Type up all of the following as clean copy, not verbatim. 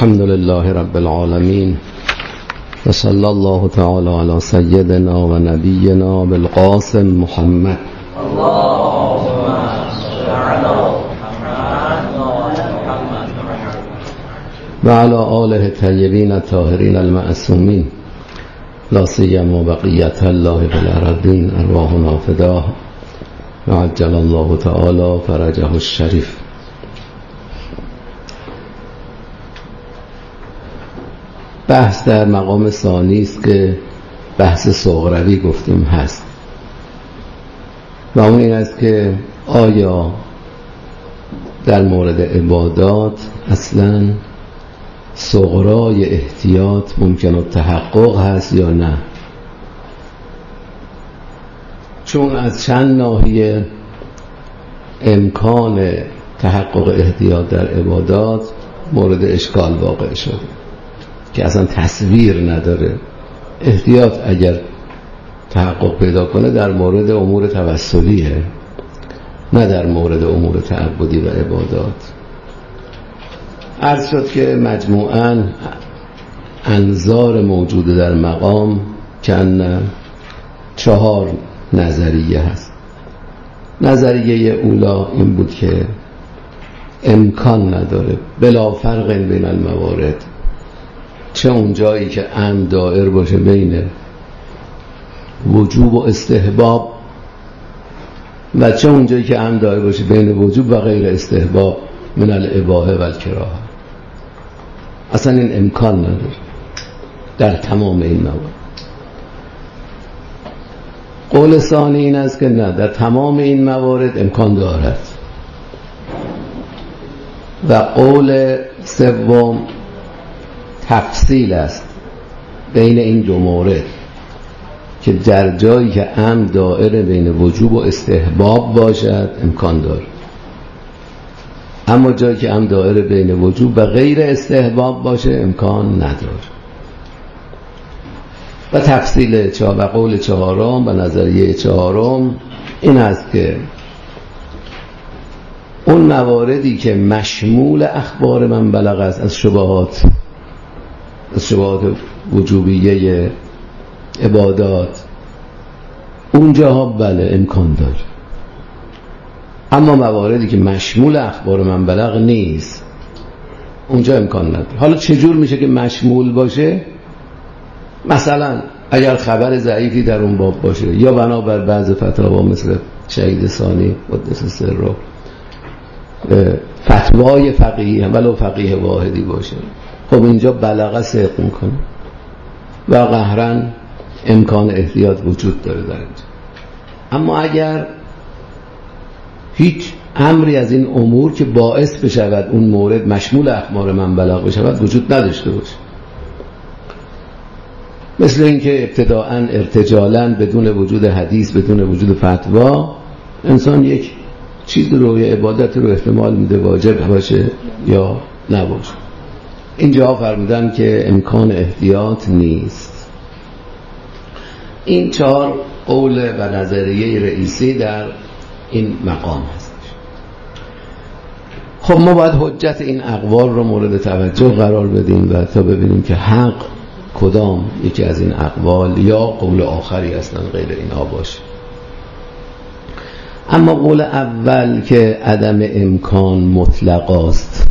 الحمد لله رب العالمين وصلى الله تعالى على سيدنا ونبينا بالقاسم محمد اللهم صل على محمد وعلى آله الطيبين الطاهرين المعصومين لا سيما بقية الله في الأرضين أرواحنا فداه وعجل الله تعالى فرجه الشريف. بحث در مقام ثانی است که بحث صغروی گفتیم هست و اون این است که آیا در مورد عبادات اصلا صغرای احتیاط ممکن التحقق هست یا نه، چون از چند ناحیه امکان تحقق احتیاط در عبادات مورد اشکال واقع شده که اصلا تصویر نداره. احتیاط اگر تحقق پیدا کنه در مورد امور توسلیه، نه در مورد امور تعبدی و عبادات. عرض شد که مجموعاً انظار موجود در مقام کن 4 نظریه هست. نظریه اولا این بود که امکان نداره بلا فرق بین الموارد، چه اون جایی که امر دائر باشه بین وجوب و استحباب و چه اون جایی که امر دائر باشه بین وجوب و غیر استحباب من الاباحه و الکراهه. اصلا این امکان نداره در تمام این موارد. قول ثانی این است که نه، در تمام این موارد امکان دارد. و قول سوم تفصیل است بین این دو مورد که در جایی که امر دائر بین وجوب و استحباب باشد امکان دارد، اما جایی که امر دائر بین وجوب و غیر استحباب باشه امکان نداره. و تفصیل و قول چهارم و نظریه چهارم این است که اون مواردی که مشمول اخبار من بلغ است از شبهات وجوبیه عبادات، اونجاها بله امکان داره، اما مواردی که مشمول اخبار من بلغ نیست اونجا امکان نداره. حالا چجور میشه که مشمول باشه؟ مثلا اگر خبر ضعیفی در اون باب باشه یا بنابر بعض فتاوا مثل شهید ثانی قدس سره فتوای فقیه ولو فقیه واحدی باشه، خب اینجا بلغه صدق میکنه و قهرا امکان احتیاط وجود داره در اینجا. اما اگر هیچ امری از این امور که باعث بشود اون مورد مشمول اخبار من بلغ بشود وجود نداشته باشه، مثل اینکه ابتداءً ارتجالاً بدون وجود حدیث بدون وجود فتوا انسان یک چیز رو یا عبادت رو احتمال میده واجب باشه یا نباشه، اینجا فرمودن که امکان احتیاط نیست. این 4 قول و نظریه رئیسی در این مقام هست. خب ما باید حجت این اقوال رو مورد توجه قرار بدیم و تا ببینیم که حق کدام یکی از این اقوال یا قول آخری اصلا غیر اینها باشه. اما قول اول که عدم امکان مطلق است،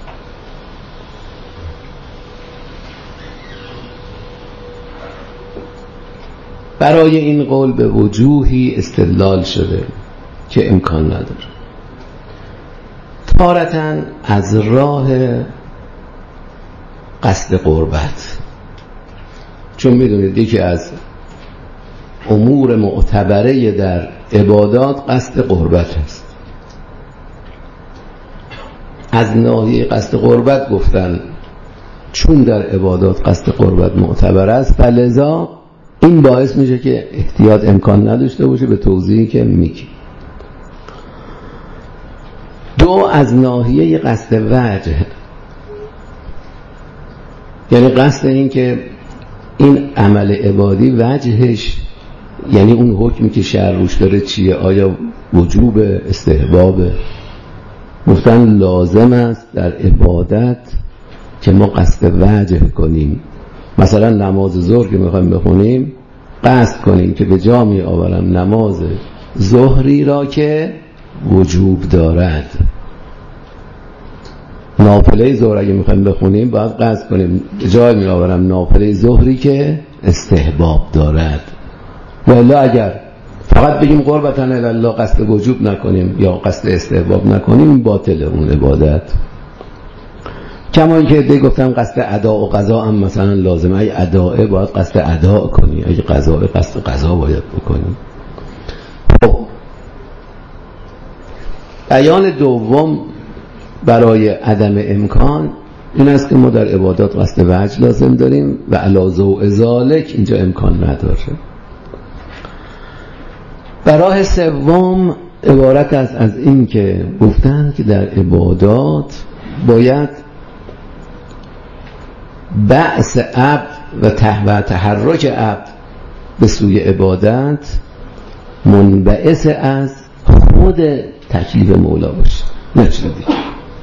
برای این قول به وجوهی استدلال شده که امکان نداره. تارةً از راه قصد قربت، چون میدونید یکی از امور معتبره در عبادات قصد قربت است. از ناحیه قصد قربت گفتن چون در عبادات قصد قربت معتبر است فلذا این باعث میشه که احتیاط امکان نداشته باشه، به توضیحی که میگی. 2 از ناحیه قصد وجه، یعنی قصد این که این عمل عبادی وجهش یعنی اون حکمی که شرع روش داره چیه؟ آیا وجوب استحباب؟ گفتن لازم است در عبادت که ما قصد وجه کنیم. مثلا نماز ظهر که میخوایم بخونیم قصد کنیم که به جا می آورم نماز ظهری را که وجوب دارد. نافله ظهر اگه میخوایم بخونیم باید قصد کنیم به جا می آورم نافله ظهری که استحباب دارد. والا اگر فقط بگیم قربتاً الی الله قصد وجوب نکنیم یا قصد استحباب نکنیم باطل اون عبادت. کما اینکه عده گفتن قصد ادا و قضا هم مثلا لازمه. اگه اداء باید قصد ادا کنی، اگه قضا قصد قضا باید بکنی. خب بیان دوم برای عدم امکان این است که ما در عبادات قصد وجه لازم داریم و علی ضوء ذالک اینجا امکان نداره. راه سوم عبارت است از این که گفتن که در عبادات باید بعث عبد و تحرک عبد به سوی عبادت منبعث از خود تکلیف مولا باشه، نه چیز دیگه.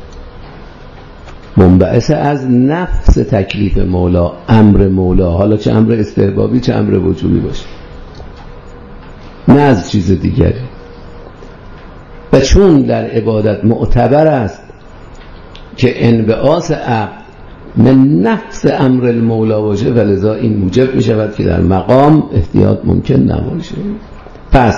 منبعث از نفس تکلیف مولا، امر مولا، حالا چه امر استحبابی چه امر وجوبی باشه، نه از چیز دیگری. و چون در عبادت معتبر است که انبعاث عبد من نفس امر المولا باشه، ولذا این موجب می شود که در مقام احتیاط ممکن نباشه. پس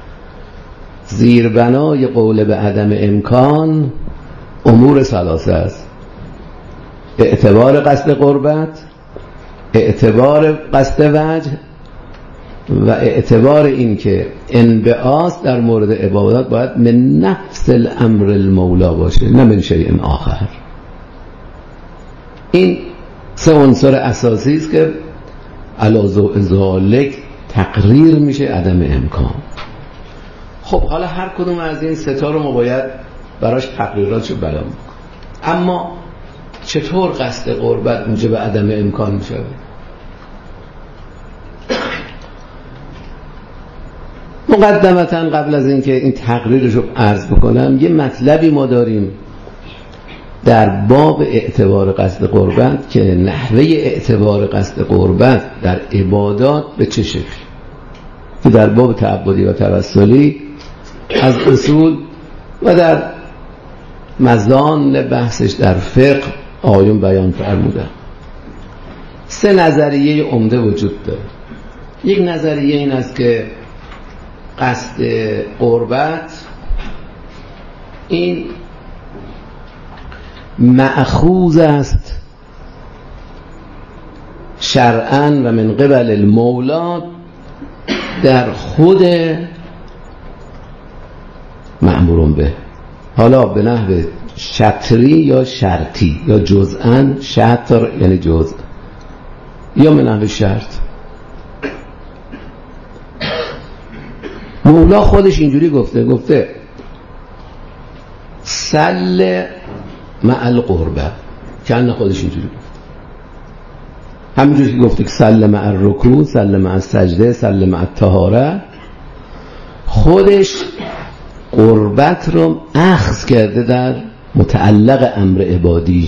زیربنای قول به عدم امکان امور ثلاثه است: اعتبار قصد قربت، اعتبار قصد وجه و اعتبار این که انبعاث در مورد عبادات باید من نفس الامر المولا باشه، نه من شیء آخر. این سه عنصر اساسی است که علی ضوء ذالک تقریر میشه عدم امکان. خب حالا هر کدوم از این سه تا رو ما باید براش تقریراتشو بیان بکنیم. اما چطور قصد قربت موجب عدم امکان میشه؟ مقدمتا قبل از اینکه این تقریرش رو عرض بکنم یه مطلبی ما داریم در باب اعتبار قصد قربت که نحوه اعتبار قصد قربت در عبادات به چه شکل، که در باب تعبدی و توسلی از اصول و در مزان بحثش در فقه آیون بیان فرمودن. سه نظریه عمده وجود داره. یک نظریه این است که قصد قربت این مأخوذ است شرعاً و من قبل المولا در خود مأمورون به، حالا به نحو شطری یا شرطی یا جزءاً، شطر یعنی جزء، یا به نحو شرط. مولا خودش اینجوری گفته سل مع القربه، که خودش اینجوری گفته. همینجوری که گفته که سل مع الرکوع، سل مع السجده، سل مع الطهاره، خودش قربت رو اخذ کرده در متعلق امر عبادی.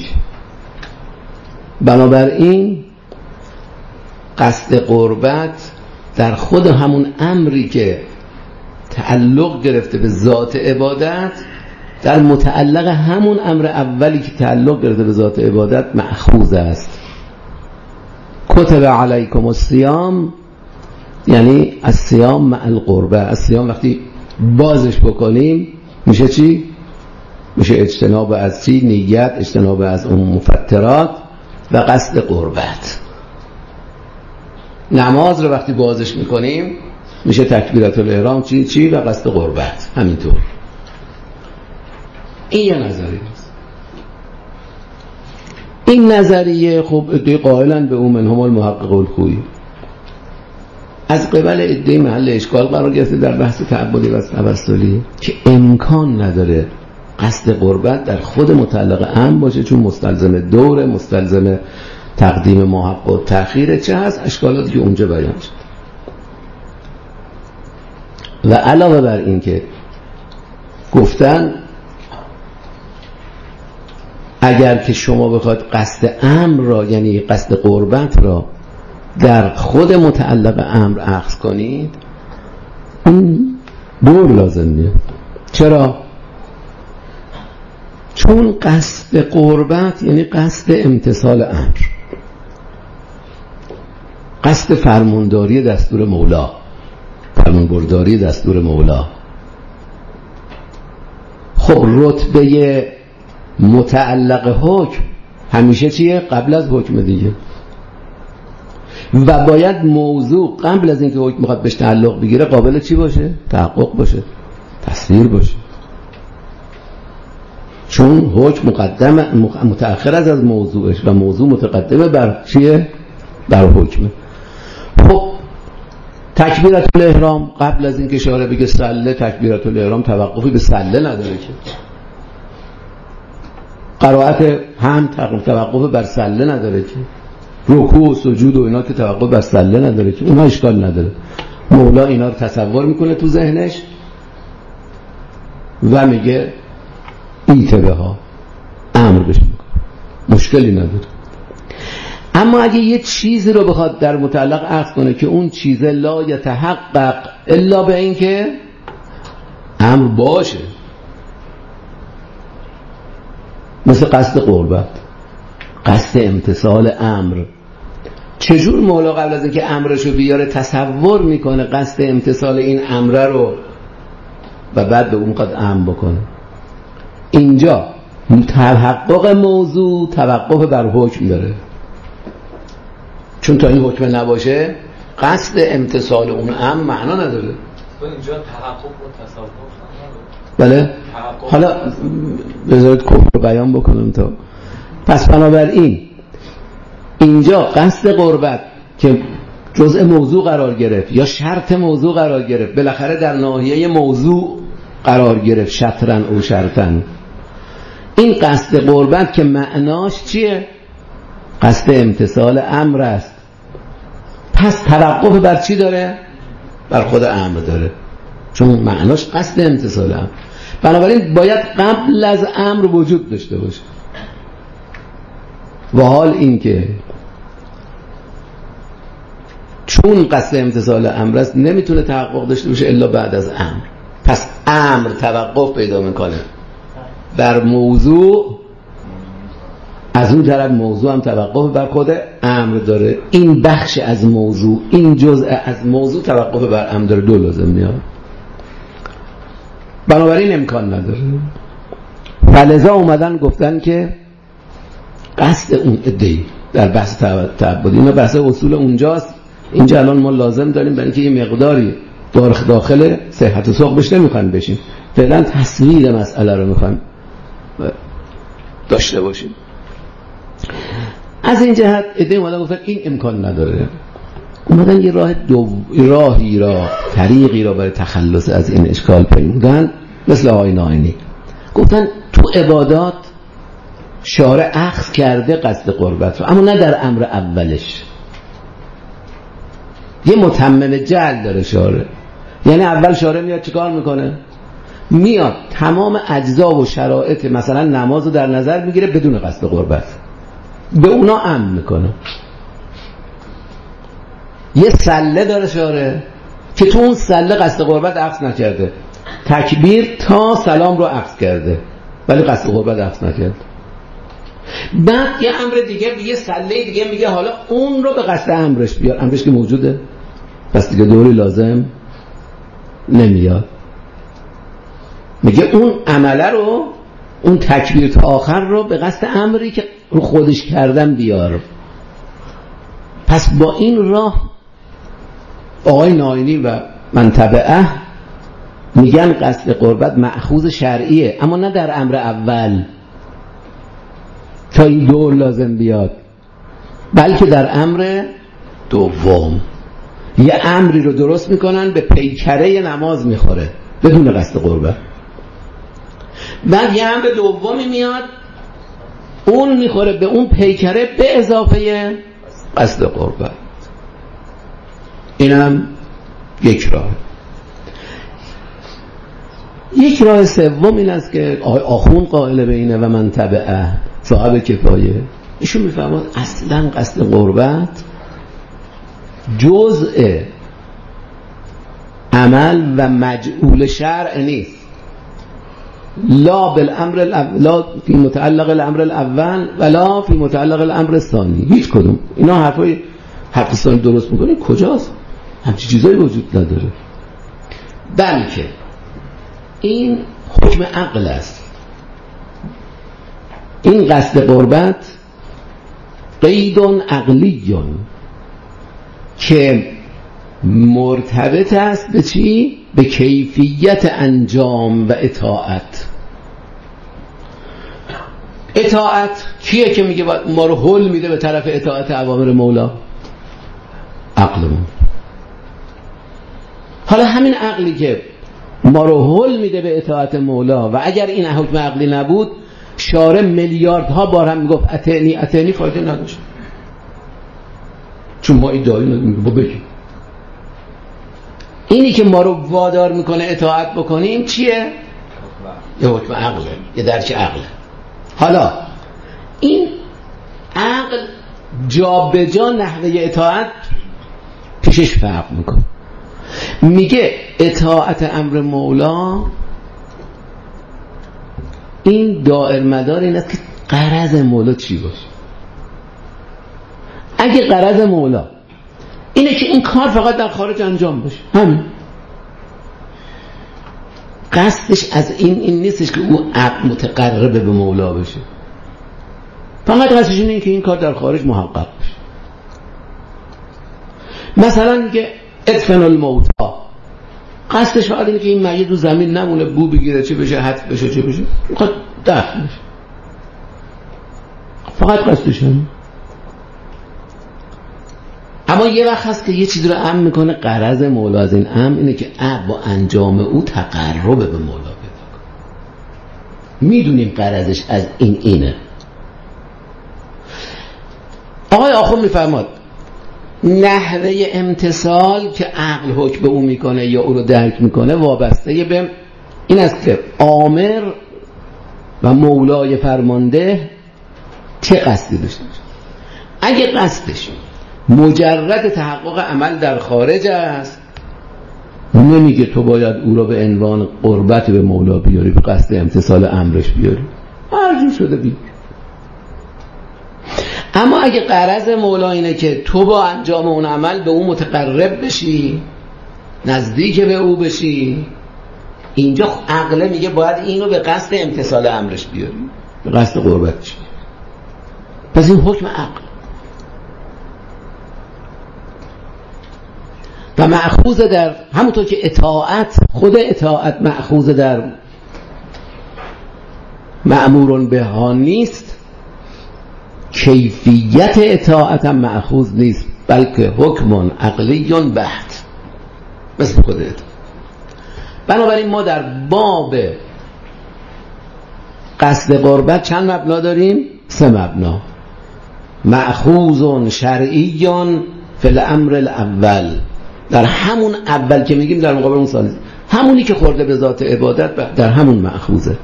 بنابراین قصد قربت در خود همون امری که تعلق گرفته به ذات عبادت، در متعلق همون امر اولی که تعلق گرفته به ذات عبادت مأخوذ است. کتب علیکم الصیام یعنی الصیام مع القربه. الصیام وقتی بازش بکنیم میشه چی؟ میشه اجتناب از چی؟ نیت، اجتناب از اون مفترات و قصد قربت. نماز رو وقتی بازش میکنیم میشه تکبیرات الاحرام چی و قصد قربت. همینطور. این یه نظریه است. این نظریه خب ادعای قائلن به اون منهم المحقق الخویی از قبل ادعای محل اشکال قرار گرفته در بحث تعبدی و توسلی که امکان نداره قصد قربت در خود متعلق امر باشه، چون مستلزم دوره، مستلزم تقدیم محق و تأخیر چه هست، اشکالاتی که اونجا بیان شد. و علاوه بر این که گفتن اگر که شما بخواید قصد امر را، یعنی قصد قربت را در خود متعلق امر اخذ کنید، این دور لازم میاد. چرا؟ چون قصد قربت یعنی قصد امتثال امر، قصد فرمانداری دستور مولا، فرمانبرداری دستور مولا. خب رتبه متعلق حکم همیشه چیه؟ قبل از حکم دیگه. و باید موضوع قبل از اینکه حکم میخواد بهش تعلق بگیره قابل چی باشه؟ تحقق باشه، تصویر باشه. چون حکم متأخر از موضوعش و موضوع متقدمه بر چیه؟ بر حکمه. خب تکبیرت الاحرام قبل از اینکه شارع بگه صله، تکبیرت الاحرام توقفی به صله نداره که. قرائت هم توقف بر صله نداره که. رکوع و سجود و اینا که توقف بر صله نداره که. اونها اشکال نداره. مولا اینا رو تصور میکنه تو ذهنش و میگه ایتبه ها امر بشه میکنه، مشکلی نداره. اما اگه یه چیزی رو بخواد در متعلق اخذ کنه که اون چیز لا یتحقق الا به این که امر باشه، مثل قصد قربت، قصد امتثال امر، چجور مولا قبل از اینکه امرشو بیاره تصور میکنه قصد امتثال این امر رو و بعد به اون قد امر بکنه؟ اینجا تحقق موضوع توقف بر حکم داره، چون تا این حکم نباشه قصد امتثال اون امر معنا نداره. اینجا تحقق و تصور بله؟ حالا بذارید کفر رو بیان بکنم تا. پس بنابراین اینجا قصد قربت که جزء موضوع قرار گرفت یا شرط موضوع قرار گرفت، بالاخره در ناحیه موضوع قرار گرفت، شطرن او شرطن. این قصد قربت که معناش چیه؟ قصد امتثال امر است. پس توقف بر چی داره؟ بر خود امر داره، چون معناش قصد امتثال امر. بنابراین باید قبل از امر وجود داشته باشه. و حال این که چون قصد امتثال امر است نمیتونه تحقق داشته باشه الا بعد از امر. پس امر توقف پیدا میکنه بر موضوع، از اون طرف موضوع هم توقف بر خود امر داره. این بخش از موضوع، این جزء از موضوع توقف بر امر داره، دو لازم میاد. بنابراین امکان نداره. فلذا اومدن گفتن که قصد اون ادعی در بحث تعبدی، اینا بحث اصول اونجاست. اینجا الان ما لازم داریم برای اینکه یه مقداری داخل صحت و سوق بشه نمیخوایم بشیم، فعلا تصویر مسئله رو میخوایم داشته باشیم. از این جهت ادعی اومدن گفتن این امکان نداره. اومدن یه راهی را، طریقی را برای تخلص از این اشکال پیمودن، مثل آقای ناینی گفتن تو عبادات شارع اخذ کرده قصد قربت رو، اما نه در امر اولش. یه متمم جعل داره شارع، یعنی اول شارع میاد چیکار میکنه؟ میاد تمام اجزا و شرایط مثلا نماز رو در نظر میگیره بدون قصد قربت، به اونا امر میکنه. یه سله داره شارع که تو اون سله قصد قربت اخذ نکرده، تکبیر تا سلام رو اخذ کرده ولی قصد قربت اخذ نکرده. بعد یه امر دیگه، یه سله دیگه میگه حالا اون رو به قصد امرش بیار، امرش که موجوده پس دیگه دوری لازم نمیاد. میگه اون عمله رو، اون تکبیر تا آخر رو به قصد امری که رو خودش کردن بیار. پس با این راه آقای ناینی و من تبعه میگن قصد قربت مأخوذ شرعیه، اما نه در امر اول تا این دور لازم بیاد، بلکه در امر دوم. یه امری رو درست میکنن به پیکره نماز میخوره بدون قصد قربت، بعد یه امر دومی میاد اون میخوره به اون پیکره به اضافه قصد قربت. اینم یک راه. یک راه سوم این است که آخوند قائل به اینه و من تبعه صاحب کفایه، ایشون میفرماد اصلا قصد قربت جزء عمل و مجعول شرع نیست، لا فی متعلق الامر الاول ولا فی متعلق الامر الثانی، هیچ کدوم. اینا حرفای حقیقی درست میکنه کجاست؟ همچین چیزایی وجود نداره، بلکه این حکم عقل است. این قصد قربت قید عقلی که مرتبط است به چی؟ به کیفیت انجام و اطاعت. اطاعت کیه که میگه ما رو هل میده به طرف اطاعت اوامر مولا؟ عقلمون. حالا همین عقلی که ما رو هل میده به اطاعت مولا و اگر این حکم عقلی نبود شارع میلیاردها بار هم میگفت اتعنی فایده نداشت، چون ما ادعایی نداریم بگیم. اینی که ما رو وادار میکنه اطاعت بکنیم چیه؟ یه حکم عقله، یه درک عقله. حالا این عقل جا به جا نحوه اطاعت پیشش فرق میکنه. میگه اطاعت امر مولا این دائر مدار این است که غرض مولا چی باشه. اگه غرض مولا اینه که این کار فقط در خارج انجام بشه، همین قصدش از این نیستش که او عقل متقرب به مولا بشه، فقط قصدش اینه که این کار در خارج محقق بشه. مثلا میگه ادفن الموتا، قصدش فقط اینه که این میت رو زمین نمونه، بو بگیره، چه بشه، حتف بشه، چه بشه، میخواد دفن بشه، فقط قصدش اینه. اما یه وقت هست که یه چیزی رو امر میکنه، غرض مولا از این امر اینه که با انجام او تقرب به مولا پیدا کنه. میدونیم غرضش از اینه. آقای آخوند میفرماد نحوه امتثال که عقل حکم به او میکنه یا او رو درک میکنه وابسته به این است که آمر و مولای فرمانده چه قصدی داشته باشه. اگه قصدش مجرد تحقق عمل در خارج است، نمیگه تو باید او را به عنوان قربت به مولا بیاری، به قصد امتثال امرش بیاری، هر جور شده بیاری. اما اگه غرض مولا اینه که تو با انجام اون عمل به او متقرب بشی، نزدیک به او بشی، اینجا عقل میگه باید اینو به قصد امتثال امرش بیاری، به قصد قربتش بیاری. پس این حکم عقل و مأخوذ در همونطور که اطاعت، خود اطاعت مأخوذ در مأمور به ها نیست، کیفیت اطاعت هم مأخوذ نیست، بلکه حکم عقلی بحت مثل خود اطاعت. بنابراین ما در باب قصد قربت چند مبنا داریم؟ 3 مبنا. مأخوذ شرعی فی الامر الاول، در همون اول که میگیم در مقابل اون ثانی، همونی که خورده به ذات عبادت در همون مأخوذه.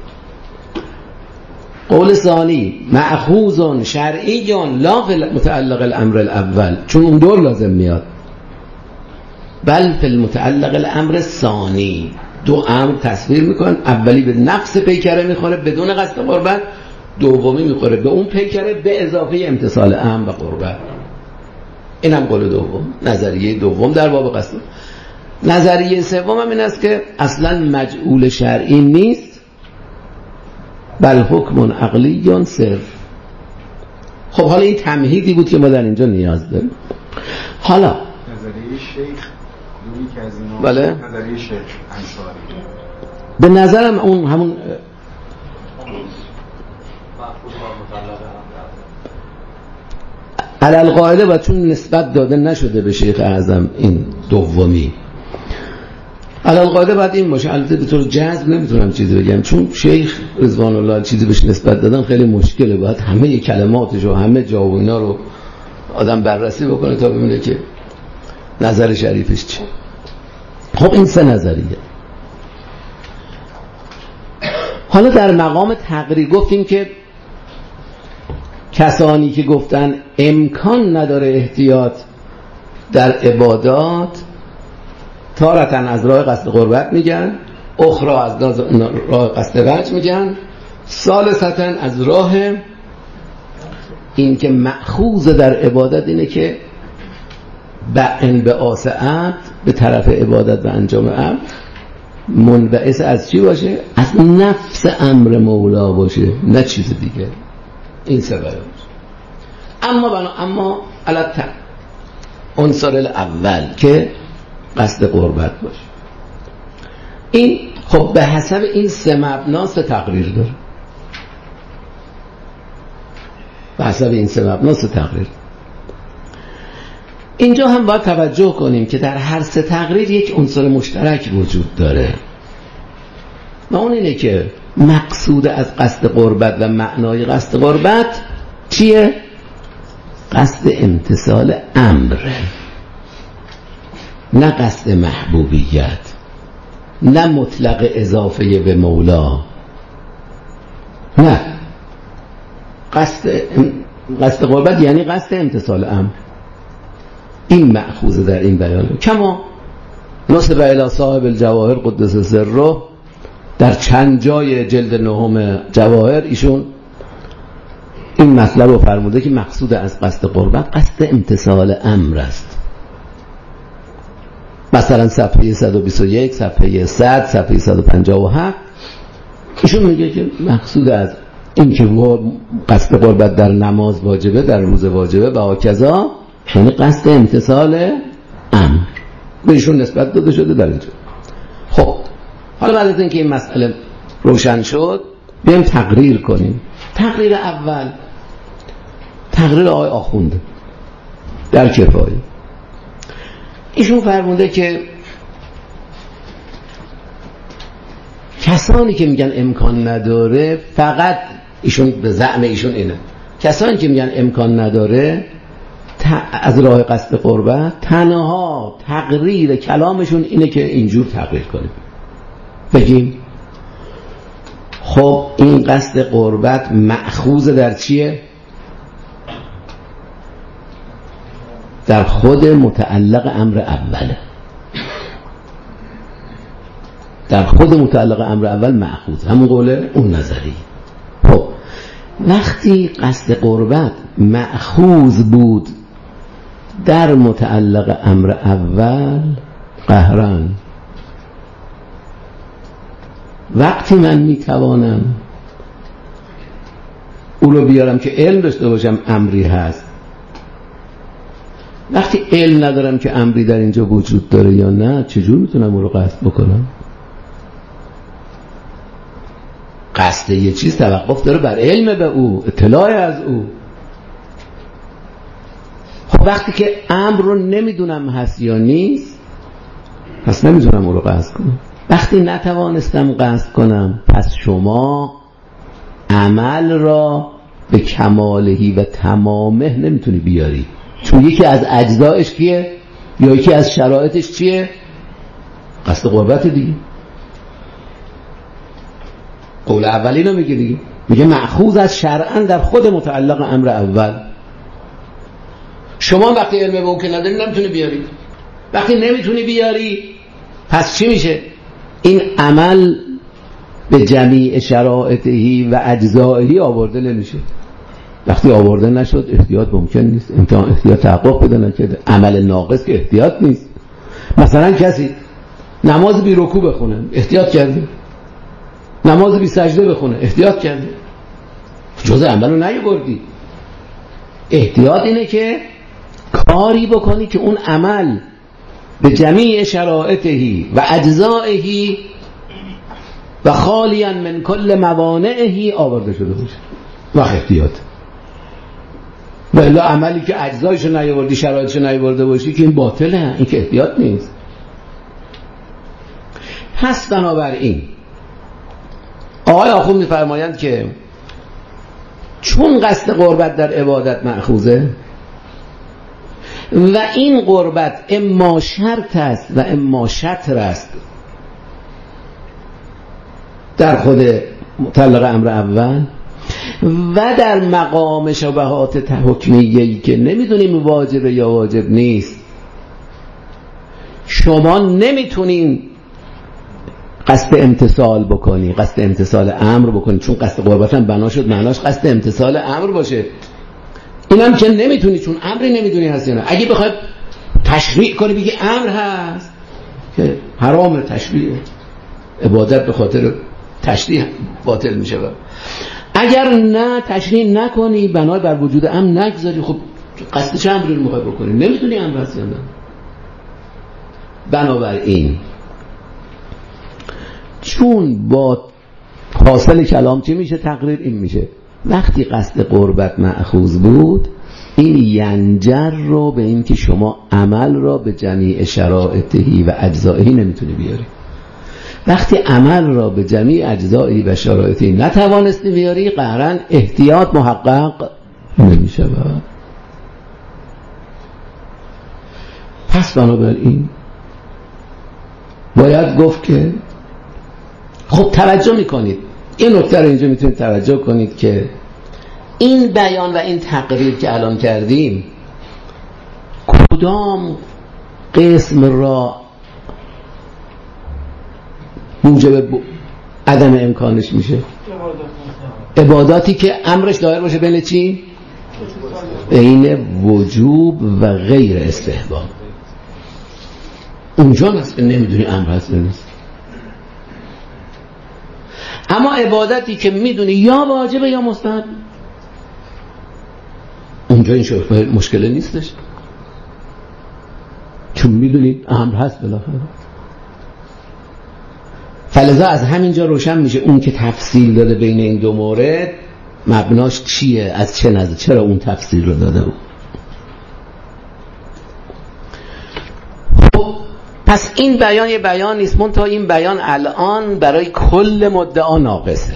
قول ثانی مأخوذ شرعی لا فی متعلق الامر الاول، چون اون دور لازم میاد، بل فی المتعلق الامر الثانی. 2 امر تصویر میکنن، اولی به نفس پیکره میخوره بدون قصد قربت، دومی میخوره به اون پیکره به اضافه امتثال امر و قربت. این هم قول دوم، نظریه دوم در باب قصد. نظریه سوم هم این است که اصلا مجعول شرعی نیست، بل حکم عقلی صرف. خب حالا این تمهیدی بود که ما در اینجا نیاز داریم. حالا نظریه شیخ دوری که از اینا، بله؟ نظریه شیخ انصاری به نظرم اون همون علل قاعده و چون نسبت داده نشده به شیخ اعظم این دومی، علل قاعده باید این باشه. البته به طور جذب نمیتونم چیزی بگم، چون شیخ رضوان الله چیزی بهش نسبت دادن خیلی مشکله، باید همه کلماتش و همه جا و اینا رو آدم بررسی بکنه تا ببینه که نظر شریفش چیه. خب این 3 نظریه. حالا در مقام تقریر گفتیم که کسانی که گفتن امکان نداره احتیاط در عبادات، تارةً از راه قصد قربت میگن، اخرى از راه قصد وجه میگن، ثالثاً از راه این که مأخوذ در عبادت اینه که انبعاث عبد به طرف عبادت و انجام عبد منبعث از چی باشه؟ از نفس امر مولا باشه، نه چیز دیگه. این سبب. اما علت عنصر الاول که قصد قربت باشه، این خب به حسب این سه مبنا سه تقریر داره. به حسب این سه مبنا سه تقریر. اینجا هم باید توجه کنیم که در هر سه تقریر یک عنصر مشترک وجود داره و اون اینه که مقصود از قصد قربت و معنای قصد قربت چیه؟ قصد امتثال امره، نه قصد محبوبیت، نه مطلق اضافه به مولا، نه قصد قربت یعنی قصد امتثال امر. این مأخوذ در این بیان. کما نصب الی صاحب الجواهر قدس سره در چند جای جلد نهم جواهر ایشون این مطلب رو فرموده که مقصود از قصد قربت قصد امتثال امر است. مثلا صفحه 121، صفحه 100، صفحه 157 ایشون میگه که مقصود از این که قصد قربت در نماز واجبه، در روز واجبه و هکذا، یعنی قصد امتثال امر به ایشون نسبت داده شده در اینجا. خب حالا بعد از اینکه این مسئله روشن شد بیایم تقریر کنیم. تقریر اول تقریر آقای آخونده در کفایه. ایشون فرمونده که کسانی که میگن امکان نداره، فقط ایشون به زعم ایشون اینه، کسانی که میگن امکان نداره از راه قصد قربت تنها تقریر کلامشون اینه که اینجور تقریر کنیم، بگیم خب این قصد قربت مأخوذ در چیه؟ در خود متعلق امر اوله، در خود متعلق امر اول مأخوذ، همون قوله اون نظری. خب وقتی قصد قربت مأخوذ بود در متعلق امر اول قهرن، وقتی من میتوانم او رو بیارم که علم داشته باشم امری هست، وقتی علم ندارم که امری در اینجا وجود داره یا نه، چجور میتونم او رو قصد بکنم؟ قصد یه چیز توقف داره بر علم به او، اطلاع از او. خب وقتی که امر رو نمیدونم هست یا نیست، پس نمیتونم او رو قصد کنم. وقتی نتوانستم قصد کنم، پس شما عمل را به کمالهی و تمامه نمیتونی بیاری، چون یکی از اجزایش کیه؟ یا یکی از شرایطش چیه؟ قصد قربت دیگه. قول اولی رو میگه دیگه، میگه مأخوذ از شرعاً در خود متعلق امر اول. شما وقتی علم به اون که نداری نمیتونی بیاری، وقتی نمیتونی بیاری پس چی میشه؟ این عمل به جمیع شرائطهی و اجزائهی آورده نمیشه. وقتی آورده نشد احتیاط ممکن نیست، احتیاط تحقق پیدا نکرده. عمل ناقص که احتیاط نیست. مثلا کسی نماز بی رکوع بخونه، احتیاط کرده. نماز بی سجده بخونه، احتیاط کرده. جزء عمل رو نیاوردی. احتیاط اینه که کاری بکنی که اون عمل به جمیع شرائطهی و اجزائهی و خالیا من کل موانعهی آورده شده باشه. و احتیاط. ولی عملی که اجزایشو نیاوردی، شرایطشو نیاورده باشی که این باطله، این که احتیاط نیست. پس بنابراین آقای آخوند می‌فرمایند که چون قصد قربت در عبادت مأخوذه و این قربت اما شرط است و اما شطر است در خود متعلق امر اول و در مقام شبهات حکمیه‌ای که نمیدونیم واجبه یا واجب نیست، شما نمیتونین قصد امتثال بکنی، قصد امتثال امر بکنی، چون قصد قربت هم بنا شد معناش قصد امتثال امر باشه. اینم که نمیتونی، چون امری نمیدونی هست یا نه. اگه بخوای تشریع کنی بگی امر هست که حرام، تشریع عبادت به خاطر تشریع باطل میشه. اگر نه تشریع نکنی، بنا بر وجود امر نگذاری، خب قصد چه امری رو میخوای بکنی؟ نمیتونی امر هست یا نه. بنابراین چون با حاصل کلام چی میشه؟ تقریر این میشه وقتی قصد قربت مأخوذ بود، این ینجر رو به این که شما عمل را به جمیع شرائطهی و اجزائهی نمیتونی بیاری. وقتی عمل را به جمیع اجزائهی و شرائطهی نتوانستی بیاری، قهرن احتیاط محقق نمیشه. پس بنابراین باید گفت که خب توجه میکنید این نکته رو اینجا میتونید توجه کنید که این بیان و این تقریر که الان کردیم کدام قسم را موجب عدم امکانش میشه؟ عباداتی که امرش دایر باشه بین چی؟ بین وجوب و غیر استحباب. اونجا هست که نمیدونی امر هست نیست. اما عبادتی که میدونی یا واجبه یا مستحب، اونجا این شبهه مشکل نیستش، چون میدونید امر هست بالاخره. فلذا از همینجا روشن میشه اون که تفصیل داده بین این دو مورد مبناش چیه، از چه نظر، چرا اون تفصیل رو داده بود. پس این بیان یه بیان نیست، منتها این بیان الان برای کل مدعا ناقصه.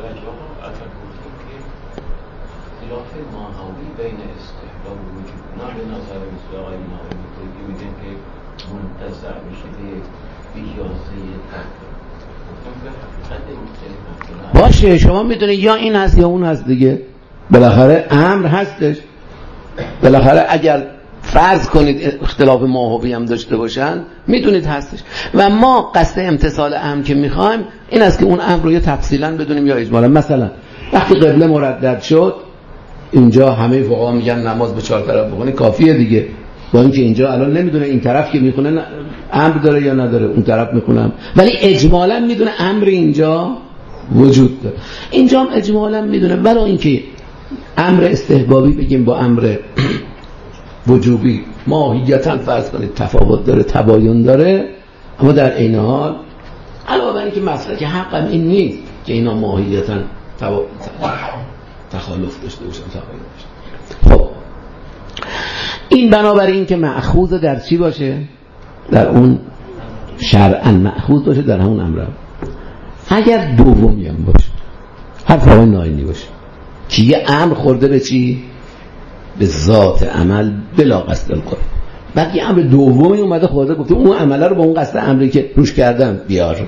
باشه شما میدونید یا این هست یا اون هست دیگه، بالاخره امر هستش. بالاخره اگر فرض کنید اختلاف ماهوی هم داشته باشن میدونید هستش. و ما قصد امتثال امر که میخوایم این است که اون امر رو یا تفصیلا بدونیم یا اجمالا. مثلا وقتی قبله مردد شد، اینجا همه فقها میگن نماز به 4 طرف بخونی کافیه دیگه، با اینکه اینجا الان نمیدونه این طرف که میخونه امر داره یا نداره، اون طرف میخونم، ولی اجمالا میدونه امر اینجا وجود داره. اینجا هم اجمالا میدونه، ولی اینکه امر استحبابی بگیم با امر وجوبی ماهیتاً فرض کنید تفاوت داره، تباین داره، اما در این حال علاوه بر اینکه مسلک حقم این نیست که اینا ماهیتاً تخالف داشته باشن، تباین داشته. خب این بنابراین که مأخوذ در چی باشه؟ در اون شرعاً مأخوذ باشه در همون امر. اگر دومی هم باشه، حرف آقای ناینی باشه که یه امر خورده به چی؟ به ذات عمل بلا قصد القرب، بعد یه امر دومی اومده خورده گفته اون عمله رو با اون قصد امری که روش کردم بیار.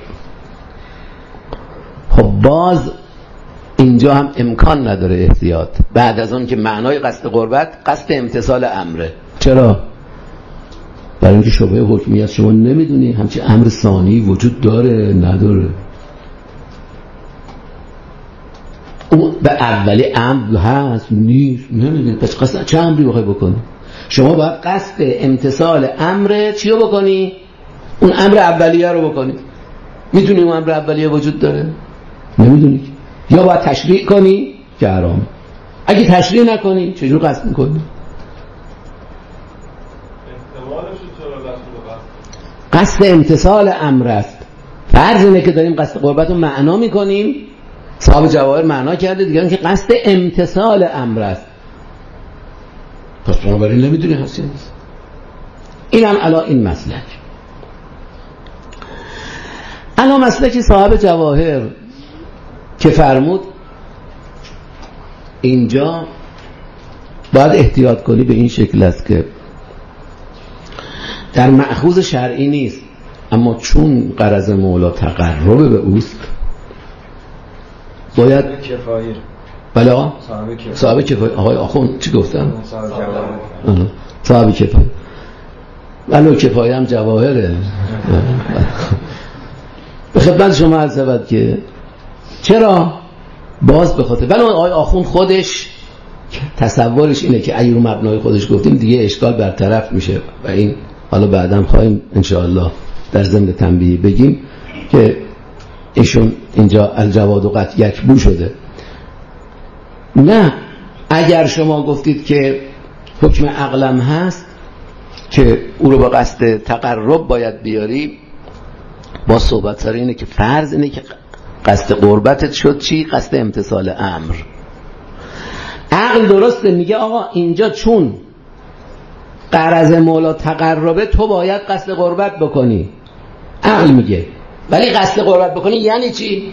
خب باز اینجا هم امکان نداره احتیاط بعد از اون که معنای قصد قربت قصد امتثال امره. چرا؟ برای اینکه شبهه حکمیت شما نمیدونی همچین امر ثانی وجود داره نداره. اون به اولی امر هست نیست نمیدونی، پس قصد چه امری بخوای بکنی؟ شما باید قصد امتثال امر چی رو بکنی؟ اون امر اولیه رو بکنی. میدونی اون امر اولیه وجود داره؟ نمیدونی. یا باید تشریع کنی که حرام. اگه تشریع نکنی چجور قصد میکنی؟ قصد امتثال امر است. فرض اینه که داریم قصد قربت رو معنا میکنیم، صاحب جواهر معنا کرده دیگه که قصد امتثال امر است. پس بنابراین نمیدونی هستی نیست. این هم الان این مسلک. الان مسلکی صاحب جواهر که فرمود اینجا باید احتیاط کنی به این شکل است که در مأخوذ شرعی نیست، اما چون غرض مولا تقرب به اوست باید کفایه. بله آقا صاحب کفایه. آقای آخوند چی گفتم؟ صاحب کفایه. ولو کفایه هم جواهره. به خدمت شما عرض شود که چرا باز به خاطر ولی آقای آخوند خودش تصورش اینه که اگه رو مبنای خودش گفتیم دیگه اشکال برطرف میشه و این حالا بعداً خواهیم انشاءالله در ضمن تنبیه بگیم که ایشون اینجا الجواد و قطع یک بو شده. نه اگر شما گفتید که حکم عقلم هست که او رو به قصد تقرب باید بیاری، با صحبت سر اینه که فرض اینه که قصد قربتت شد چی؟ قصد امتثال امر. عقل درسته میگه آقا اینجا چون غرض مولا تقربه تو باید قصد قربت بکنی، عقل میگه. ولی قصد قربت بکنی یعنی چی؟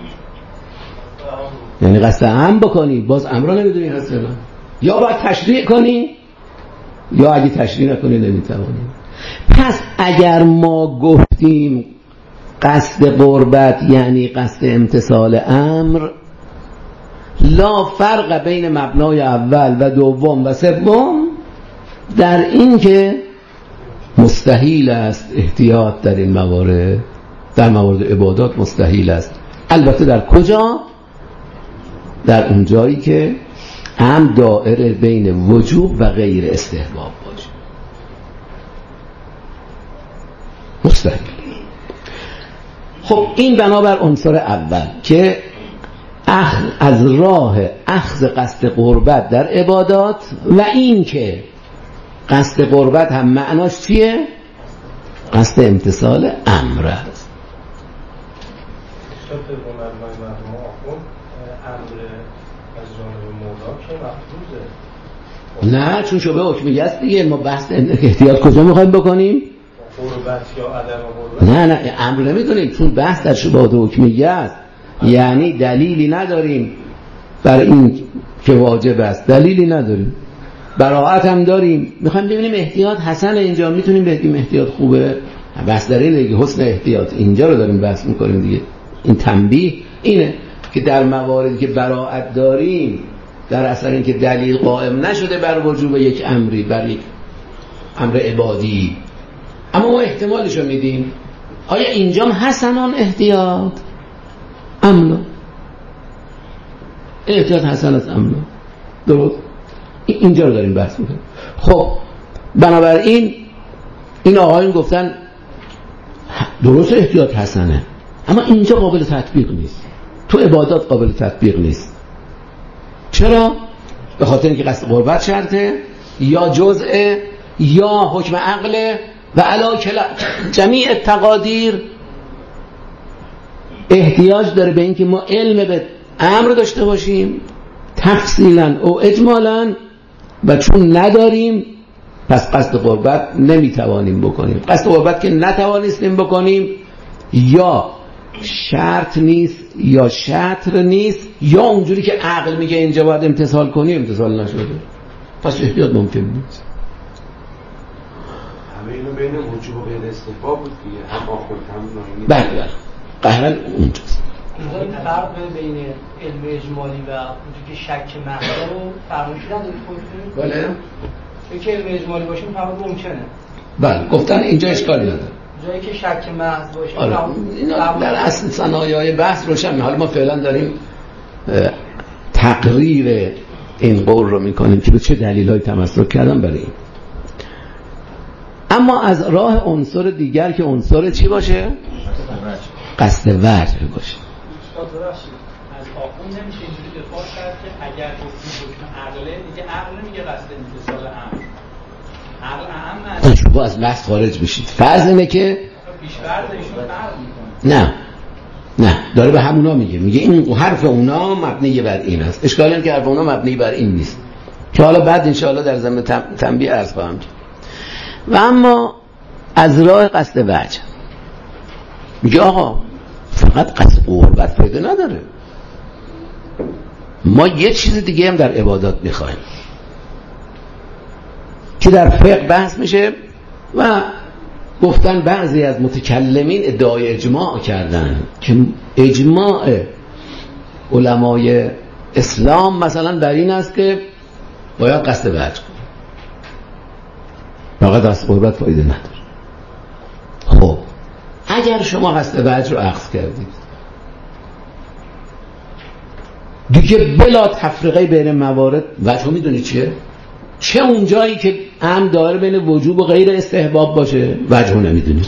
یعنی قصد امر بکنی. باز امر رو نمیدونی اصلا، یا باید تشریع کنی یا اگه تشریع نکنی نمیتوانی. پس اگر ما گفتیم قصد قربت یعنی قصد امتثال امر، لا فرق بین مبنای اول و دوم و سوم در این که مستحیل است احتیاط در این موارد، در موارد عبادات مستحیل است. البته در کجا؟ در اون جایی که هم دائره بین وجوب و غیر استحباب باشه، مستحیل. خب این بنابر عنصر اول که از راه اخذ قصد قربت در عبادات و این که قصد قربت هم معناش چیه؟ قصد امتثال امر است. نه چون شبه حکمیه است دیگه. ما بحث احتیاط کجا میخوایم بکنیم؟ قربت یا عدم قربت. نه امر نمیدونیم چون بحث در شبهات حکمیه است. یعنی دلیلی نداریم بر این که واجب است، دلیلی نداریم. براءت هم داریم، میخوایم ببینیم احتیاط حسن اینجا میتونیم بگیم احتیاط خوبه. بحث در اینه که حسن احتیاط اینجا رو داریم بحث میکنیم دیگه. این تنبیه اینه که در مواردی که براءت داریم در اثر اینکه دلیل قائم نشده بر وجوب یک امری، بر یک امر عبادی، اما ما احتمالشو میدیم. آیا اینجا هم حسنان احتیاط املا؟ احتیاط حسن است املا، درست؟ اینجا رو داریم بحث میکنیم. خب بنابراین این آقایون گفتن درست احتیاط حسنه، اما اینجا قابل تطبیق نیست، تو عبادات قابل تطبیق نیست. چرا؟ به خاطر اینکه قصد قربت شرطه یا جزءه یا حکم عقله و علا جمیع تقادیر احتیاج داره به اینکه ما علم به امر داشته باشیم تفصیلا و اجمالا، و چون نداریم پس قصد قربت نمیتوانیم بکنیم. قصد قربت که نتوانستیم بکنیم یا شرط نیست یا شطر نیست یا اونجوری که عقل میگه اینجا باید امتثال کنی امتثال نشده، پس احتیاط ممکن نیست. همه اینو بین وجوب و غیر استحباب بود دیگه، هم آخر هم ناینی. بله قهرن اونجاست. این فرق بین علم اجمالی و اونجوری که شک محض رو فرمایشی ندارید خودتون؟ بله اینکه علم اجمالی باشه فرق ممکنه. بله گفتن اینجا اشکالی نداره. جایی که شک محض باشه اینا در اصل صنایع بحث روشن. حالا ما فعلا داریم تقریر این قول رو میکنیم که به چه دلیل‌های تمسک کردن برای این. اما از راه عنصر دیگر که عنصر چی باشه؟ قصد وجه باشه. از آخون نمیشه اینجوری دفاع کرد که اگر گفتیم حکم عقله دیگه عقل نمیگه قصد امتثال امر، عقل اهم شما از بحث خارج بشید. فرض اینه که پیش‌فرض ایشون فرض میکنه. نه داره به همونا میگه این حرف اونا مبنی بر این است. اشکالی اینه که حرف اونا مبنی بر این نیست که حالا بعد انشاءالله در ضمن تنبیه عرض خواهم کرد. و اما از راه قصد وجه میگه آقا فقط قصد قربت فایده نداره، ما یه چیز دیگه هم در عبادات میخوایم که در فقه بحث میشه و گفتن بعضی از متکلمین ادعای اجماع کردن که اجماع علمای اسلام مثلا بر این است که باید قصد وجه کنی، فقط از قربت فایده نداره. خب اگر شما قصد وجه رو اخذ کردید دیگه بلا تفریقه بین موارد وجه میدونی چیه؟ چه اون جایی که هم داره بین وجوب و غیر استحباب باشه وجه رو نمیدونید،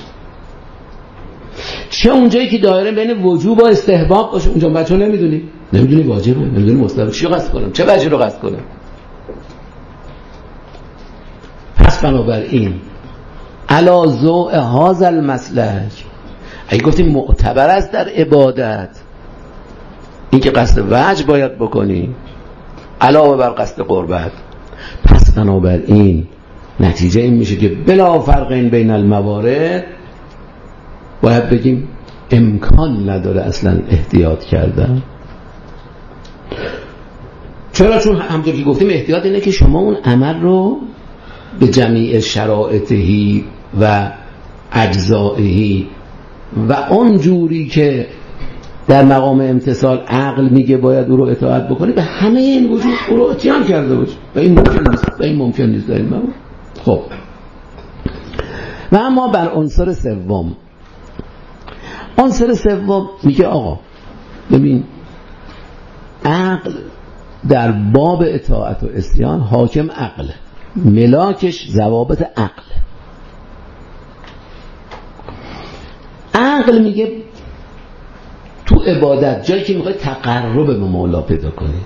چه اون جایی که دایره بین وجوب و استحباب باشه اونجا وجه رو نمیدونی واجبه، نمیدونی مستحب، چی قصد کنم، چه وجه رو قصد کنم. پس بنابراین علا ضوء هذا المسلک اگه گفتیم معتبر است در عبادت این که قصد وجه باید بکنی علاوه بر قصد قربت، پس بنابراین نتیجه این میشه که بلا فرق بین الموارد باید بگیم امکان نداره اصلا احتیاط کردن. چرا؟ چون همونطور که گفتیم احتیاط اینه که شما اون عمل رو به جمیع شرائطهی و اجزائهی و اون جوری که در مقام امتثال عقل میگه باید او رو اطاعت بکنی به همه این وجود او رو اتیان کرده باشی و این ممکن نیست در این مقام. خب و اما بر عنصر سوم، عنصر سوم میگه آقا ببین عقل در باب اطاعت و عصیان حاکم عقله، ملاکش ضوابط عقله. عقل میگه تو عبادت جایی که میخوای تقرب به مولا پیدا کنی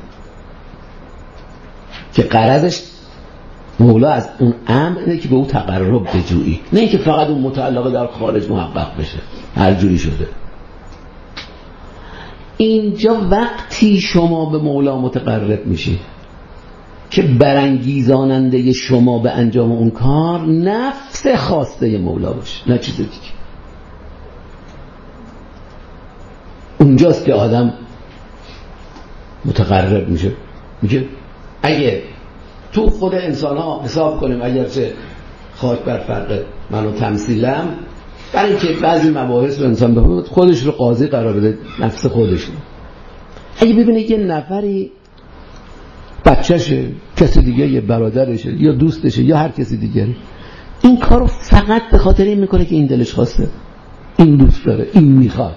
که غرضش مولا از اون امر اینه که به او تقرب بجویی، نه اینکه فقط اون متعلقه در خارج محقق بشه هر جوری شده. اینجا وقتی شما به مولا متقرب میشی که برانگیزاننده شما به انجام اون کار نفس خواسته مولا باشه نه چیز دیگه. اونجاست که آدم متقرب میشه. میگه اگه تو خود انسان ها حساب کنیم اگرچه خاک بر فرق من و تمثیلم، برای اینکه بعضی مباحث رو انسان بفهمه خودش رو قاضی قرار بده، نفس خودش رو. اگه ببینه یه نفری بچهشه، کسی دیگه یه برادرشه یا دوستشه یا هر کسی دیگری این کارو فقط به خاطر این میکنه که این دلش خواسته، این دوست داره، این میخواد،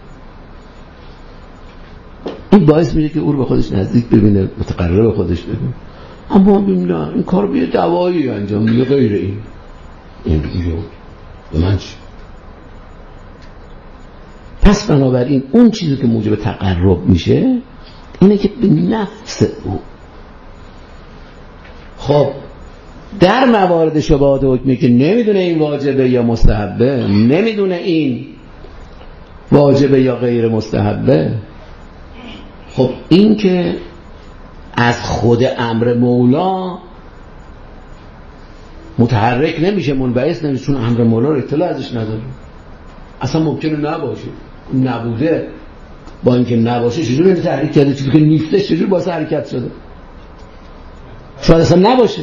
این باعث میشه که او رو به خودش نزدیک ببینه، متقرب به خودش ببینه. اما ببینه این کار به دوایی انجام میده غیر این دیگه به من چی؟ پس بنابراین اون چیزی که موجب تقرب میشه اینه که به نفس او. خب در موارد شبهات حکمی که نمیدونه این واجبه یا مستحبه، نمیدونه این واجبه یا غیر مستحبه، خب این که از خود امر مولا متحرک نمیشه، منبعث نمیشه، چون امر مولا رو اطلاع ازش نداره، اصلا ممکنه نباشه، نبوده، با اینکه نباشه چجوری این تحریک کرده، چیزی که نیستش چجوری باعث حرکت شده؟ شاید اصلا نباشه،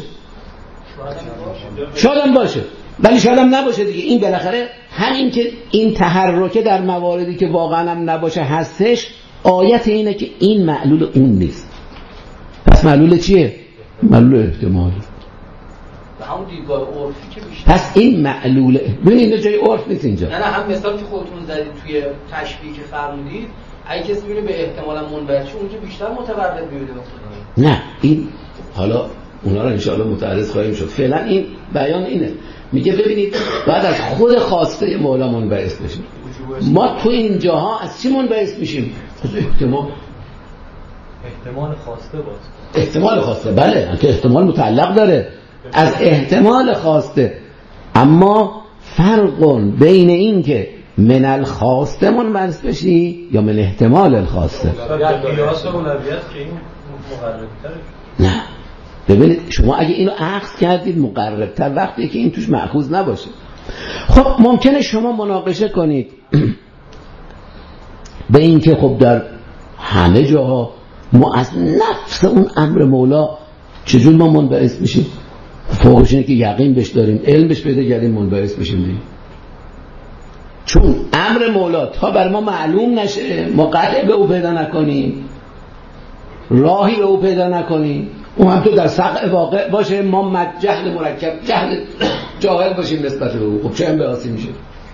شاید هم باشه ولی شاید هم نباشه دیگه. این بالاخره همین که این تحرکه در مواردی که واقعا هم نباشه هستش، آیت اینه که این معلول اون نیست. پس معلول چیه؟ معلول احتمال. همون دیدگاه عرفی که بیشتر. پس این معلول، ببینید اینجا جای عرف نیست اینجا. نه هم مثال که خودتون زدید توی تشبیه که فرمودید، اگه کسی ببینه به احتمالاً منبعث شه اون که بیشتر متقرب می‌بینه به خدا. نه این حالا اونا رو انشاءالله متعرض خواهیم شد. فعلا این بیان اینه، میگه ببینید بعد از خود خواسته مولا منبعث بشیم. ما تو این جاها از چی منبعث میشیم؟ از احتمال خواسته باز. احتمال خواسته، بله که احتمال متعلق داره از احتمال خواسته، اما فرق بین این که من الخواسته منبعث بشی یا من احتمال الخواسته. در قیاس اولویت که این مقرب‌تره. نه ببینید شما اگه اینو اخذ کردید مقربتر وقتی که این توش مأخوذ نباشه. خب ممکنه شما مناقشه کنید به این که خب در همه جاها ما از نفس اون امر مولا چجور ما منبعث میشیم؟ فوقش اینه که یقین بهش داریم، علم بهش پیدا کردیم، منبعث میشیم دیگه. چون امر مولا تا بر ما معلوم نشه، ما قطع به او پیدا نکنیم، راهی به او پیدا نکنیم، اون هم تو در سقع واقع باشه، ما جهل مرکب جاهل باشیم نسبت به او. خب چه انبعاثی میشه؟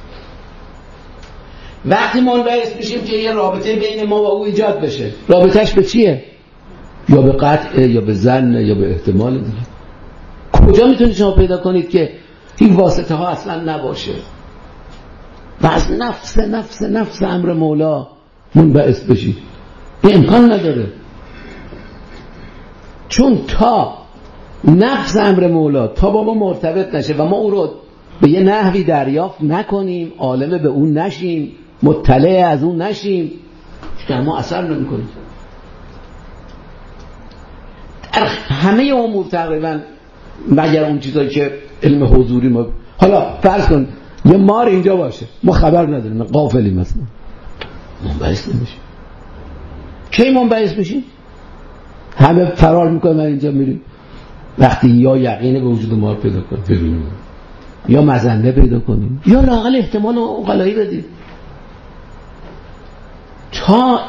وقتی منبعث میشیم که یه رابطه بین ما و او ایجاد بشه، رابطهش به چیه؟ یا به قطع، یا به ظن، یا به احتمال دیگه. کجا میتونید شما پیدا کنید که این واسطه ها اصلا نباشه و از نفس امر مولا منبعث بشید؟ این امکان نداره، چون تا نفس امر مولا تا با ما مرتبط نشه و ما او رو به یه نحوی دریافت نکنیم، عالم به اون نشیم، مطلع از اون نشیم، در ما اثر نمی‌کنه. در همه امور تقریبا، مگر اون چیزایی که علم حضوری ما، حالا فرض کن یه مار اینجا باشه، ما خبر نداریم، غافلیم، مثلا منبعث نمیشیم. کی منبعث میشیم؟ همه فرار میکنه، من اینجا میریم. وقتی یا یقین به وجود مار پیدا کنیم ببینیم، یا مزنه پیدا کنیم، یا لااقل احتمال عقلایی بدیم. تا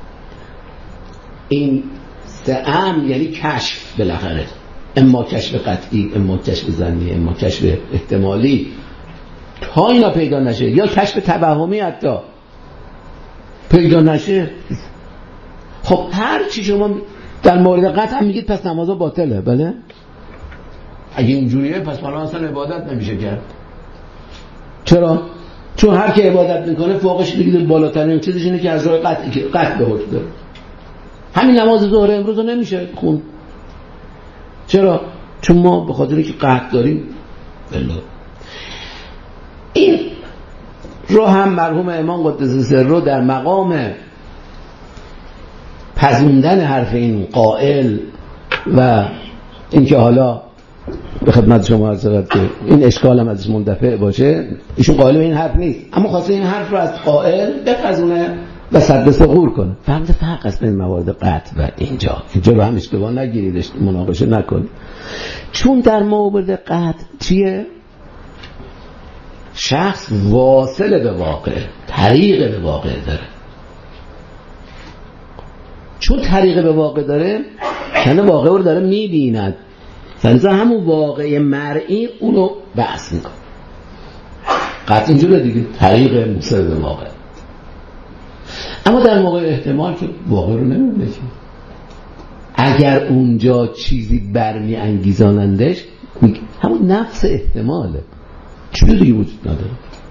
این سعم یعنی کشف، بالاخره اما کشف قطعی، اما کشف ظنی، اما کشف احتمالی، تا اینا پیدا نشه، یا کشف توهمی حتی پیدا نشه، خب هر چی شما در مورد قطع هم میگید پس نمازا باطله. بله، اگه اینجوریه پس حالا اصلا عبادت نمیشه کرد. چرا؟ چون هر که عبادت میکنه فوقش بگید بالاترین چیزش اینه که از راه قطع به حکم داره. همین نماز ظهر امروز رو نمیشه خون. چرا؟ چون ما به خاطر که قطع داریم. بله. این رو هم مرحوم امام قدس سره در مقام پذوندن حرف این قائل و اینکه حالا به خدمت شما عرض شود که این اشکال هم ازش مندفع باشه، ایشون قائل به این حرف نیست، اما خواسته این حرف رو از قائل بپذونه و سد ثغور کنه. فهمت فرق است بین موارد قطع و اینجا رو هم اشتباه نگیرید، مناقشه نکنید. چون در مورد قطع چیه؟ شخص واصل به واقع، طریق به واقع داره. چون طریق به واقع داره، یعنی واقع رو داره میبیند، فلزا همون واقع مرئی اونو بحث میکنه. قطع اینجوره دیگه، طریق موصل به واقع. اما در موقع احتمال که واقع رو نمیبینه، اگر اونجا چیزی برمی انگیزانندش همون نفس احتماله، چیزی دیگه وجود نداره.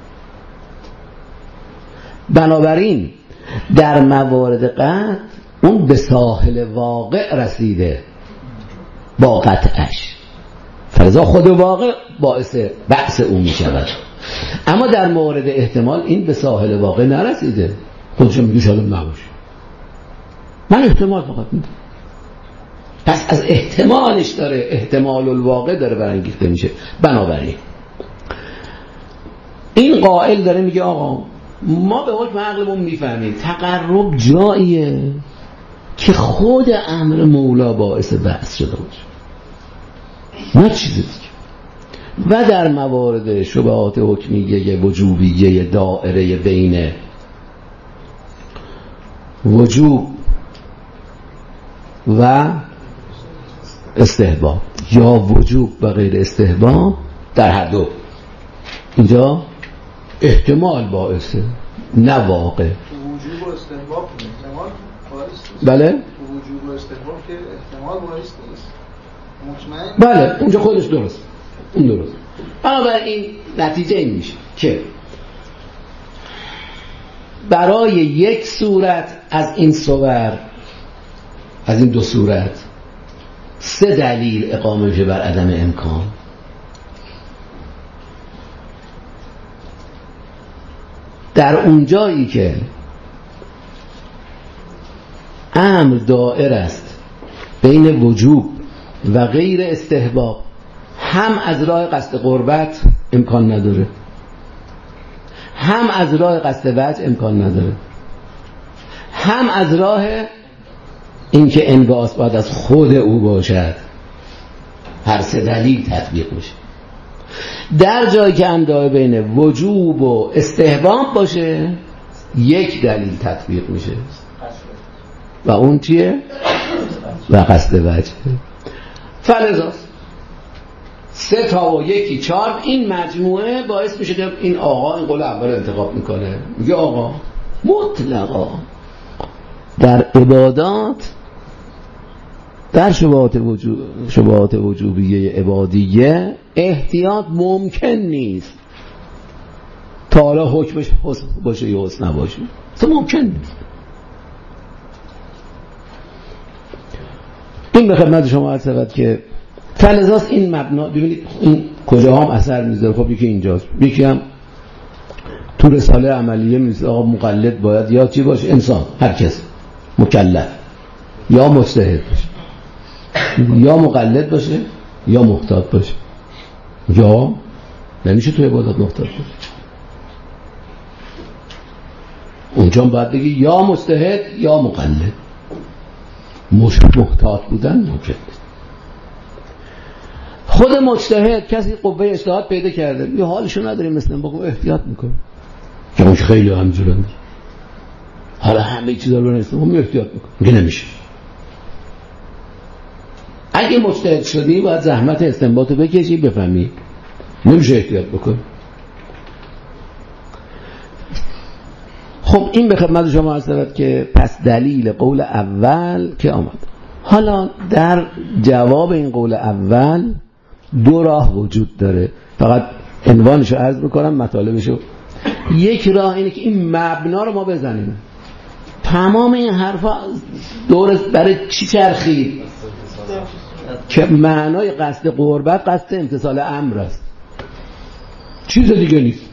بنابراین در موارد قطع اون به ساحل واقع رسیده با قطعش، فلذا خود واقع باعث بحث اون می شود. اما در مورد احتمال این به ساحل واقع نرسیده، خودشون میگه شاید نباشه، من احتمال فقط میدم. پس از احتمالش داره، احتمال الواقع داره برانگیخته میشه. بنابراین این قائل داره میگه آقا ما به حکم عقلمون میفهمیم تقرب جاییه که خود امر مولا باعث بحث شده باشه، نه چیز دیگه. و در موارد شبهات حکمیه وجوبیه دائره بین وجوب و استحباب یا وجوب و غیر استحباب، در هر دو اینجا احتمال باعثه، نه واقع. وجوب و استحباب احتمال باعث نیست. بله، وجوب و استحباب که احتمال باعث نیست. مطمئن. بله اونجا خودش درست، اون درست. بنابراین نتیجه این میشه که برای یک صورت از این صور، از این دو صورت، 3 دلیل اقامه میشه بر عدم امکان. در اونجایی که امر دائر است بین وجوب و غیر استحباب، هم از راه قصد قربت امکان نداره، هم از راه قصد وجه امکان نداره، هم از راه اینکه انبعاث باید از خود او باشد. هر 3 دلیل تطبیق میشه. در جایی که امدای بین وجوب و استحباب باشه، 1 دلیل تطبیق میشه و اون چیه؟ و قصد وجه. فلذا 3 تا و 1 4 این مجموعه باعث میشه که این آقا این قول اول انتخاب میکنه، میگه آقا مطلقا در عبادات، در شبهات وجوبیه عبادیه احتیاط ممکن نیست تا حالا حکمش حسن باشه یا حسن نباشه، تو ممکن نیست. این به خدمت شما عرض شود که فلذاست این مبنا. ببینید این کجا هم اثر میذاره. خب یکی اینجاست، یکی هم تو رساله عملیه میذاره آقا مقلد باید یا چی باشه، انسان هر کس مکلف یا مجتهد باشه، یا مقلد باشه یا محتاط باشه، یا نمیشه تو عبادت محتاط باشه. اونجا باید بگی یا مجتهد یا مقلد. محتاط بودن ممکن نیست. خود مجتهد کسی قوه اجتهاد پیدا کرده، یه حالشو نداریم مثلا بگم احتیاط میکنه که اون خیلی همجورند، حالا همه چیزا رو نرسیم هم احتیاط میکنه، میگه نمیشه. اگه مجتهد شدی باید زحمت استنباطو بکشی بفهمی، نمیشه احتیاط بکن. خب این به خدمت شما عرض شود که پس دلیل قول اول که آمد. حالا در جواب این قول اول 2 راه وجود داره، فقط عنوانشو عرض میکنم مطالبشو. یک راه اینه که این مبنا رو ما بزنیم. تمام این حرفا دور برای چی چرخید؟ که معنای قصد قربت قصد امتثال امر است، چیز دیگه نیست.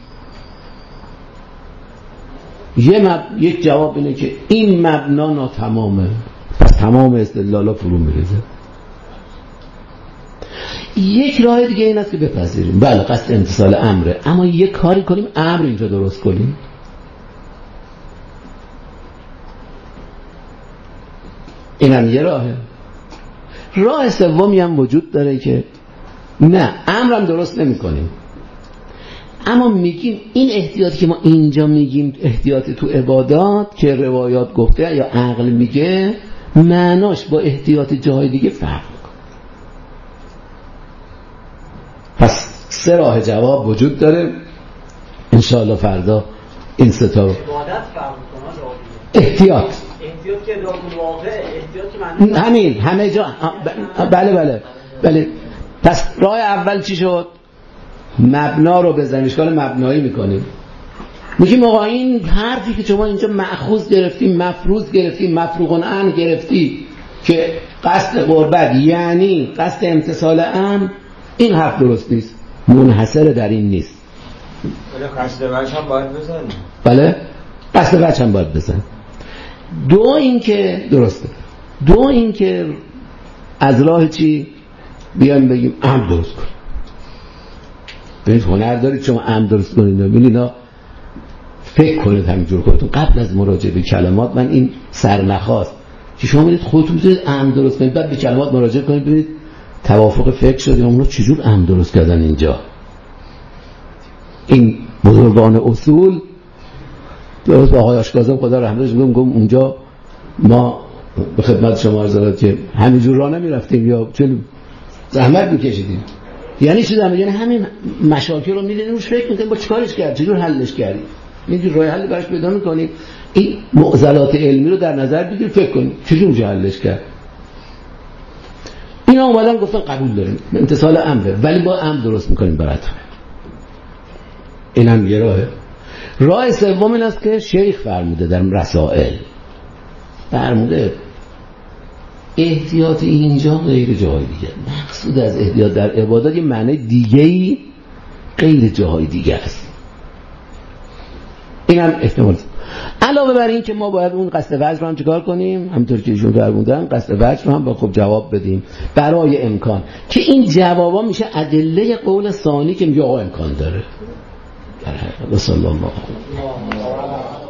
یک جواب اینه که این مبنا ناتمامه، پس تمام استدلالا فرو میریزه. یک راه دیگه این است که بپذیریم بله قصد امتثال امره، اما یک کاری کنیم امر اینجا درست کنیم. اینم یه راهه. راه سومی هم وجود داره که نه امرم درست نمی کنیم، اما میگیم این احتیاطی که ما اینجا میگیم احتیاط تو عبادات که روایات گفته یا عقل میگه، معناش با احتیاط جاهای دیگه فرق میکنه. پس 3 راه جواب وجود داره. انشاءالله فردا این 3 تا عبادت فرق میکنه. احتیاط که ادراک واقع، احتیاط که معنی همین همه جا. بله. پس راه اول چی شد؟ مبنا رو بزنیم، اشکال مبنایی میکنیم. میگیم آقا این حرفی که شما اینجا مأخوذ گرفتی، مفروض گرفتی، مفروغ عنه گرفتی که قصد قربت یعنی قصد امتثال امر، این حرف درست نیست، منحصر در این نیست. بله قصد وجه هم باید بزنیم. بله قصد وجه هم باید بزن. 2 این که درسته، 2 این که از راه چی بیایم بگیم امر درست کن. ببینید هنر دارید شما امر درست کنید، ببینید اینا فکر کنید همینجور خودتون قبل از مراجعه به کلمات. من این سرنخاست که شما ببینید خودتون بتونید امر درست کنید، بعد به کلمات مراجعه کنید ببینید توافق فکر شد اون رو چجور امر درست کردن. اینجا این بزرگان اصول درست آقای آشکازم خدا رحمتش میگم اونجا ما به خدمت شما عرض دارم که همینجور راه نمیرفتیم یا چه زحمت میکشیدیم. یعنی چی زحمت؟ یعنی همین مشاکل رو میدونیم روش فکر میکنیم با چیکارش کرد، چجور حلش کردیم، اینجور راه حل براش پیدا میکنیم. این معضلات علمی رو در نظر بگیر، فکر کنیم چجور حلش کرد. اینا اومدن گفتن قبول داریم امتثال امره، ولی با امر درست میکنیم براتون. اینم یه راهه. راه سوم این است که شیخ فرموده در رسائل، فرموده احتیاط اینجا غیر جای دیگه. مقصود از احتیاط در عبادات یه معنی دیگه‌ای غیر جای دیگه است. اینم احتمال. علاوه بر این که ما باید اون قصد وجه رو هم چیکار کنیم، همونطور که ایشون فرمودن قصد وجه رو هم با خوب جواب بدیم برای امکان که این جوابا میشه ادله قول ثانی که میگه آقا امکان داره. صلی الله علیه و